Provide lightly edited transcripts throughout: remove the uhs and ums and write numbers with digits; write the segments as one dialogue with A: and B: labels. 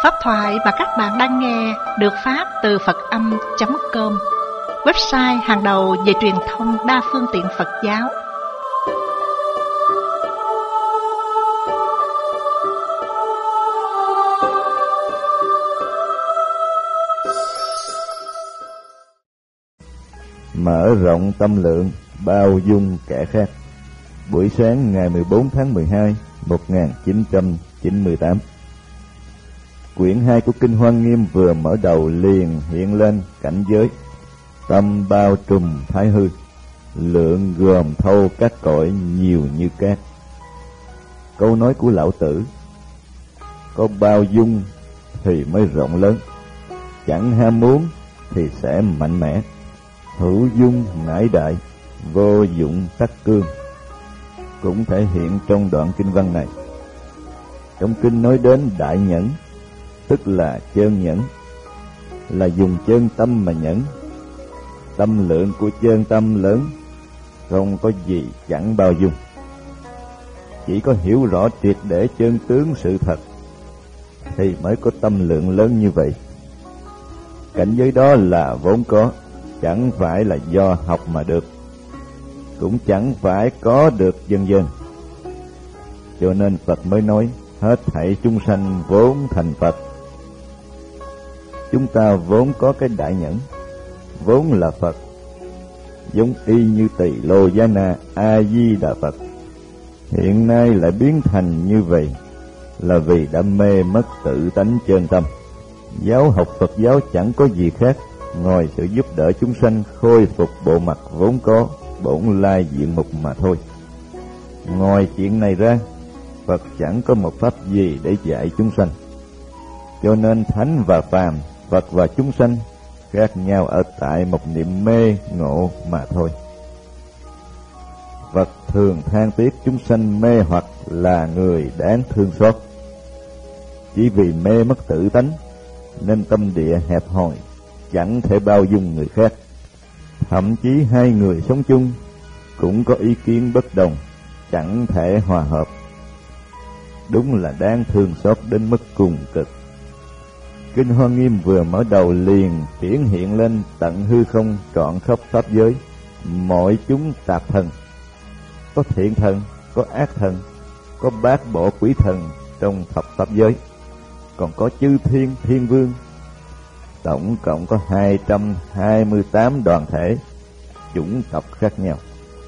A: Pháp thoại mà các bạn đang nghe được phát từ Phật-âm.com, website hàng đầu về truyền thông đa phương tiện Phật giáo.
B: Mở rộng tâm lượng, bao dung kẻ khác. Buổi sáng ngày 14 tháng 12, 1998. Quyển 2 của Kinh Hoa Nghiêm vừa mở đầu liền hiện lên cảnh giới tâm bao trùm thái hư, lượng gồm thâu các cõi nhiều như cát. Câu nói của Lão Tử: có bao dung thì mới rộng lớn, chẳng ham muốn thì sẽ mạnh mẽ. Hữu dung nải đại, vô dụng tắc cương, cũng thể hiện trong đoạn kinh văn này. Trong kinh nói đến đại nhẫn, tức là chơn nhẫn, là dùng chơn tâm mà nhẫn. Tâm lượng của chơn tâm lớn, không có gì chẳng bao dung. Chỉ có hiểu rõ triệt để chân tướng sự thật thì mới có tâm lượng lớn như vậy. Cảnh giới đó là vốn có, chẳng phải là do học mà được, cũng chẳng phải có được dần dần. Cho nên Phật mới nói hết thảy chúng sanh vốn thành Phật. Chúng ta vốn có cái đại nhẫn, vốn là Phật, giống y như Tỳ Lô Giá Na A Di Đà Phật. Hiện nay lại biến thành như vậy là vì đã mê mất tự tánh chân tâm. Giáo học Phật giáo chẳng có gì khác ngoài sự giúp đỡ chúng sanh khôi phục bộ mặt vốn có, bổn lai diện mục mà thôi. Ngoài chuyện này ra, Phật chẳng có một pháp gì để dạy chúng sanh. Cho nên thánh và phàm, Phật và chúng sanh khác nhau ở tại một niệm mê ngộ mà thôi. Phật thường than tiếc chúng sanh mê hoặc là người đáng thương xót. Chỉ vì mê mất tự tánh nên tâm địa hẹp hòi, chẳng thể bao dung người khác. Thậm chí hai người sống chung cũng có ý kiến bất đồng, chẳng thể hòa hợp. Đúng là đáng thương xót đến mức cùng cực. Kinh Hoa Nghiêm vừa mở đầu liền hiển hiện lên tận hư không trọn khắp pháp giới, mọi chúng tạp thần, có thiện thần, có ác thần, có bát bộ quỷ thần trong thập pháp giới, còn có chư thiên, thiên vương. Tổng cộng có 228 đoàn thể, chủng tộc khác nhau.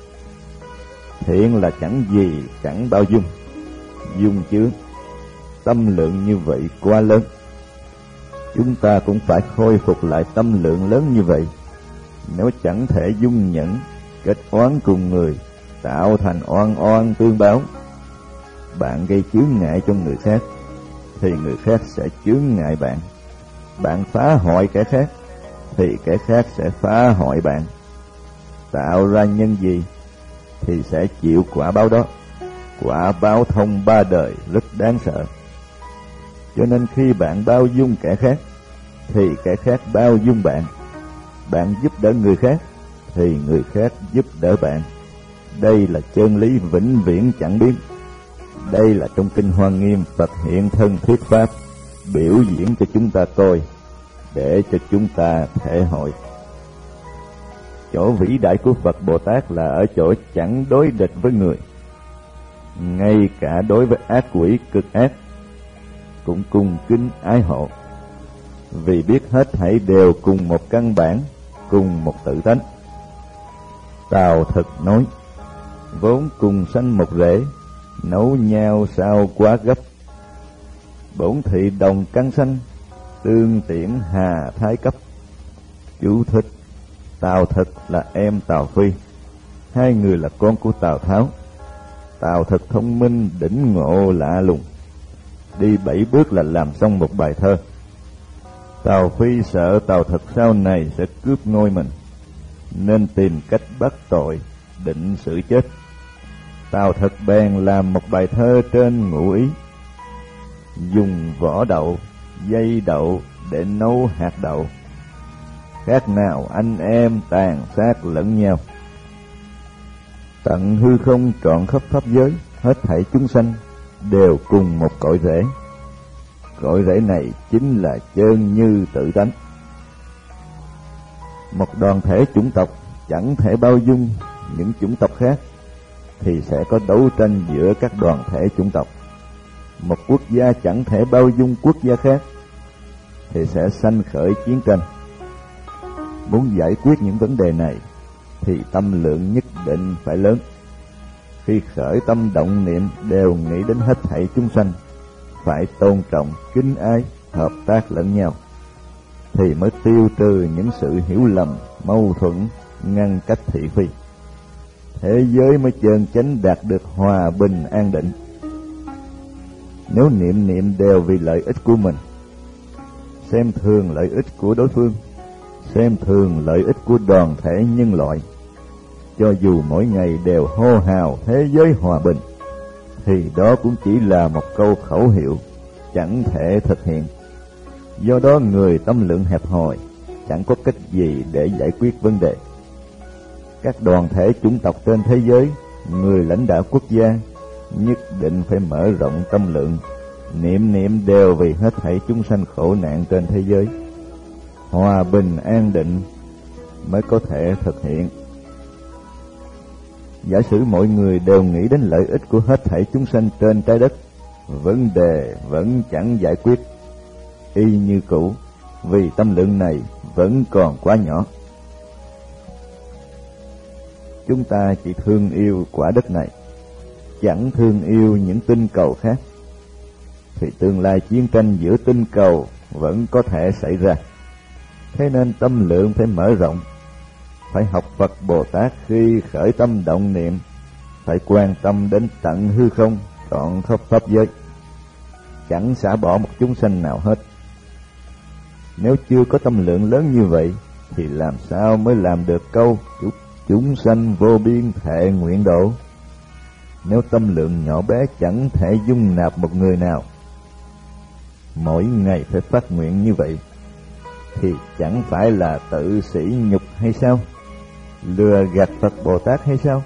B: Thiện là chẳng gì chẳng bao dung, dung chứa tâm lượng như vậy quá lớn. Chúng ta cũng phải khôi phục lại tâm lượng lớn như vậy. Nếu chẳng thể dung nhẫn, kết oán cùng người, tạo thành oan oan tương báo, bạn gây chướng ngại cho người khác thì người khác sẽ chướng ngại bạn. Bạn phá hoại kẻ khác thì kẻ khác sẽ phá hoại bạn. Tạo ra nhân gì thì sẽ chịu quả báo đó. Quả báo thông ba đời rất đáng sợ. Cho nên khi bạn bao dung kẻ khác thì kẻ khác bao dung bạn. Bạn giúp đỡ người khác thì người khác giúp đỡ bạn. Đây là chân lý vĩnh viễn chẳng biến. Đây là trong Kinh Hoa Nghiêm Phật hiện thân thuyết pháp, biểu diễn cho chúng ta coi, để cho chúng ta thể hội. Chỗ vĩ đại của Phật Bồ Tát là ở chỗ chẳng đối địch với người. Ngay cả đối với ác quỷ cực ác cũng cung kính ái hộ, vì biết hết thảy đều cùng một căn bản, cùng một tự tánh. Tào Thực nói: vốn cùng sanh một rễ, nấu nhau sao quá gấp. Bổn thị đồng căn sanh, tương tiễn hà thái cấp. Chú thích: Tào Thực là em Tào Phi, hai người là con của Tào Tháo. Tào Thực thông minh đỉnh ngộ lạ lùng, đi 7 bước là làm xong một bài thơ. Tào Phi sợ Tào Thực sau này sẽ cướp ngôi mình, nên tìm cách bắt tội, định xử chết. Tào Thực bèn làm một bài thơ trên ngụ ý: dùng vỏ đậu, dây đậu để nấu hạt đậu, khác nào anh em tàn sát lẫn nhau. Tận hư không trọn khắp pháp giới, hết thảy chúng sanh đều cùng một cội rễ. cội rễ này chính là chơn như tự tánh. Một đoàn thể chủng tộc chẳng thể bao dung những chủng tộc khác thì sẽ có đấu tranh giữa các đoàn thể chủng tộc. Một quốc gia chẳng thể bao dung quốc gia khác thì sẽ sanh khởi chiến tranh. Muốn giải quyết những vấn đề này thì tâm lượng nhất định phải lớn. Khi khởi tâm động niệm đều nghĩ đến hết thảy chúng sanh, phải tôn trọng, kính ái, hợp tác lẫn nhau, thì mới tiêu trừ những sự hiểu lầm, mâu thuẫn, ngăn cách thị phi. Thế giới mới chân chánh đạt được hòa bình an định. Nếu niệm niệm đều vì lợi ích của mình, xem thường lợi ích của đối phương, xem thường lợi ích của đoàn thể nhân loại, cho dù mỗi ngày đều hô hào thế giới hòa bình, thì đó cũng chỉ là một câu khẩu hiệu, chẳng thể thực hiện. Do đó người tâm lượng hẹp hòi chẳng có cách gì để giải quyết vấn đề. Các đoàn thể chủng tộc trên thế giới, người lãnh đạo quốc gia nhất định phải mở rộng tâm lượng, niệm niệm đều vì hết thảy chúng sanh khổ nạn trên thế giới. Hòa bình an định mới có thể thực hiện. Giả sử mọi người đều nghĩ đến lợi ích của hết thảy chúng sanh trên trái đất, vấn đề vẫn chẳng giải quyết, y như cũ, vì tâm lượng này vẫn còn quá nhỏ. Chúng ta chỉ thương yêu quả đất này, chẳng thương yêu những tinh cầu khác, thì tương lai chiến tranh giữa tinh cầu vẫn có thể xảy ra. Thế nên tâm lượng phải mở rộng, phải học Phật Bồ Tát khi khởi tâm động niệm, phải quan tâm đến tận hư không, trọn khắp pháp giới, chẳng xả bỏ một chúng sanh nào hết. Nếu chưa có tâm lượng lớn như vậy, thì làm sao mới làm được câu chúng sanh vô biên thệ nguyện độ? Nếu tâm lượng nhỏ bé chẳng thể dung nạp một người nào, mỗi ngày phải phát nguyện như vậy, thì chẳng phải là tự sỉ nhục hay sao? Lừa gạt Phật Bồ Tát hay sao?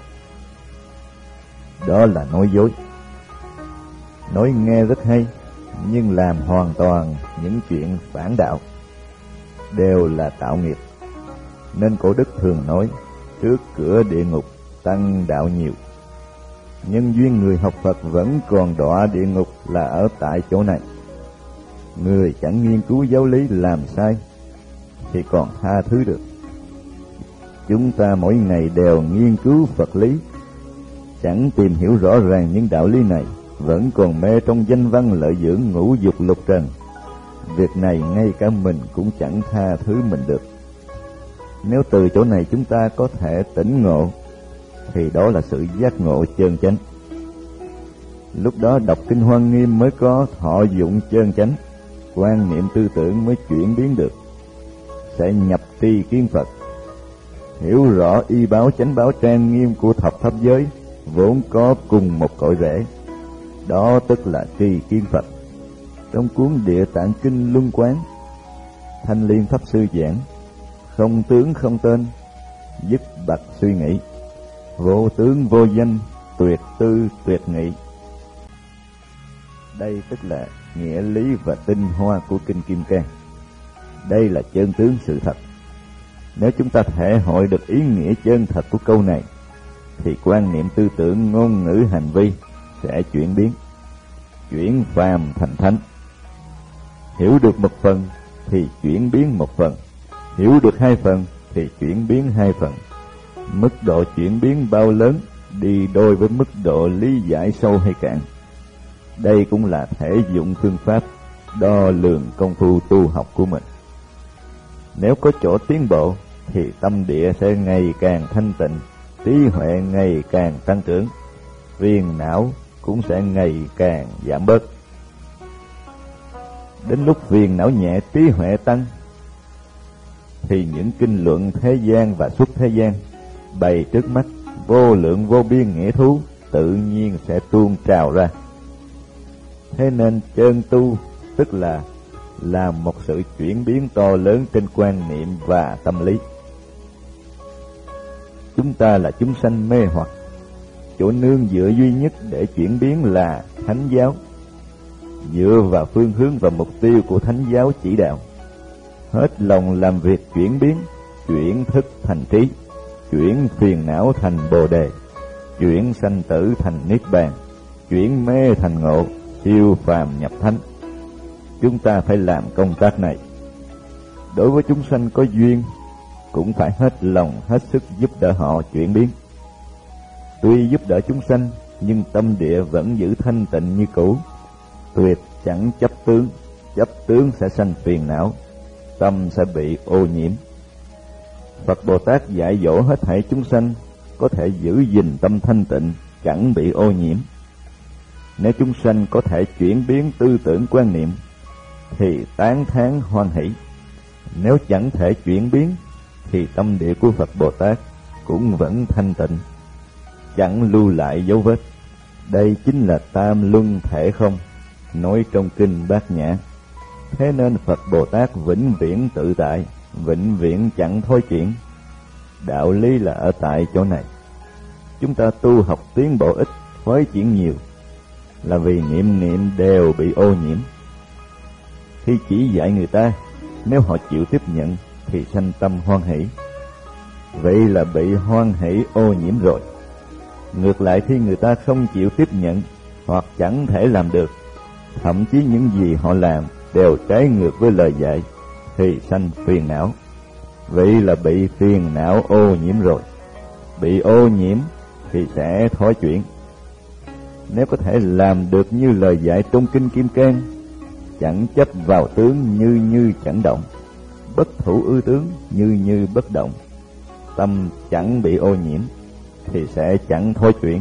B: Đó là nói dối. Nói nghe rất hay, nhưng làm hoàn toàn những chuyện phản đạo, đều là tạo nghiệp. Nên cổ đức thường nói, trước cửa địa ngục tăng đạo nhiều. Nhân duyên người học Phật vẫn còn đọa địa ngục là ở tại chỗ này. Người chẳng nghiên cứu giáo lý làm sai thì còn tha thứ được. Chúng ta mỗi ngày đều nghiên cứu Phật lý, chẳng tìm hiểu rõ ràng những đạo lý này, vẫn còn mê trong danh văn lợi dưỡng ngũ dục lục trần. Việc này ngay cả mình cũng chẳng tha thứ mình được. Nếu từ chỗ này chúng ta có thể tỉnh ngộ, thì đó là sự giác ngộ chân chánh. Lúc đó đọc kinh Hoa Nghiêm mới có thọ dụng chân chánh, quan niệm tư tưởng mới chuyển biến được, sẽ nhập tri kiến Phật, hiểu rõ y báo chánh báo trang nghiêm của thập pháp giới vốn có cùng một cội rễ. Đó tức là tri kiến Phật. Trong cuốn Địa Tạng Kinh Luân Quán, Thanh Liên Pháp Sư giảng, không tướng không tên, dứt bặt suy nghĩ, vô tướng vô danh, tuyệt tư tuyệt nghị. Đây tức là nghĩa lý và tinh hoa của Kinh Kim Cang. Đây là chân tướng sự thật. Nếu chúng ta thể hội được ý nghĩa chân thật của câu này, thì quan niệm tư tưởng, ngôn ngữ, hành vi sẽ chuyển biến, chuyển phàm thành thánh. Hiểu được một phần thì chuyển biến một phần, hiểu được hai phần thì chuyển biến hai phần. Mức độ chuyển biến bao lớn đi đôi với mức độ lý giải sâu hay cạn. Đây cũng là thể dụng phương pháp đo lường công phu tu học của mình. Nếu có chỗ tiến bộ thì tâm địa sẽ ngày càng thanh tịnh, trí huệ ngày càng tăng trưởng, phiền não cũng sẽ ngày càng giảm bớt. Đến lúc phiền não nhẹ, trí huệ tăng, thì những kinh luận thế gian và xuất thế gian bày trước mắt vô lượng vô biên nghĩa thú tự nhiên sẽ tuôn trào ra. Thế nên chân tu tức là một sự chuyển biến to lớn trên quan niệm và tâm lý. Chúng ta là chúng sanh mê hoặc, chỗ nương dựa duy nhất để chuyển biến là thánh giáo. dựa vào phương hướng và mục tiêu của Thánh giáo chỉ đạo, hết lòng làm việc chuyển biến, chuyển thức thành trí, chuyển phiền não thành bồ đề, chuyển sanh tử thành niết bàn, chuyển mê thành ngộ, siêu phàm nhập thánh. Chúng ta phải làm công tác này. Đối với chúng sanh có duyên, cũng phải hết lòng hết sức giúp đỡ họ chuyển biến. Tuy giúp đỡ chúng sanh, nhưng tâm địa vẫn giữ thanh tịnh như cũ, tuyệt chẳng chấp tướng sẽ sanh phiền não, tâm sẽ bị ô nhiễm. Phật Bồ Tát dạy dỗ hết thảy chúng sanh có thể giữ gìn tâm thanh tịnh, chẳng bị ô nhiễm. Nếu chúng sanh có thể chuyển biến tư tưởng quan niệm, thì tán thán hoan hỷ. Nếu chẳng thể chuyển biến, thì tâm địa của Phật Bồ Tát cũng vẫn thanh tịnh, chẳng lưu lại dấu vết. Đây chính là tam luân thể không, nói trong kinh Bát Nhã. Thế nên Phật Bồ Tát vĩnh viễn tự tại, vĩnh viễn chẳng thôi chuyển. Đạo lý là ở tại chỗ này. Chúng ta tu học tiến bộ ít, thối chuyển nhiều, là vì niệm đều bị ô nhiễm. Khi chỉ dạy người ta, nếu họ chịu tiếp nhận thì sanh tâm hoan hỷ, vậy là bị hoan hỷ ô nhiễm rồi. Ngược lại, khi người ta không chịu tiếp nhận hoặc chẳng thể làm được, thậm chí những gì họ làm đều trái ngược với lời dạy, thì sanh phiền não, vậy là bị phiền não ô nhiễm rồi. Bị ô nhiễm thì sẽ thối chuyển. Nếu có thể làm được như lời dạy trong kinh Kim Cang, chẳng chấp vào tướng như chẳng động, bất thủ ư tướng như bất động, tâm chẳng bị ô nhiễm, thì sẽ chẳng thối chuyển.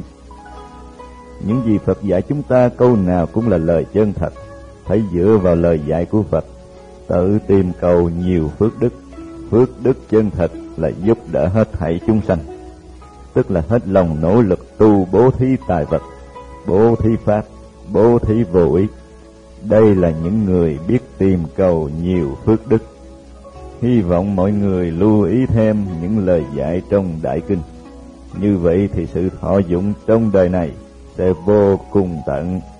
B: Những gì Phật dạy chúng ta câu nào cũng là lời chân thật, phải dựa vào lời dạy của Phật, tự tìm cầu nhiều phước đức. Phước đức chân thật là giúp đỡ hết thảy chúng sanh, tức là hết lòng nỗ lực tu bố thí tài vật, bố thí pháp, bố thí vô ý. Đây là những người biết tìm cầu nhiều phước đức. Hy vọng mọi người lưu ý thêm những lời dạy trong Đại Kinh. Như vậy thì sự thọ dụng trong đời này sẽ vô cùng tận.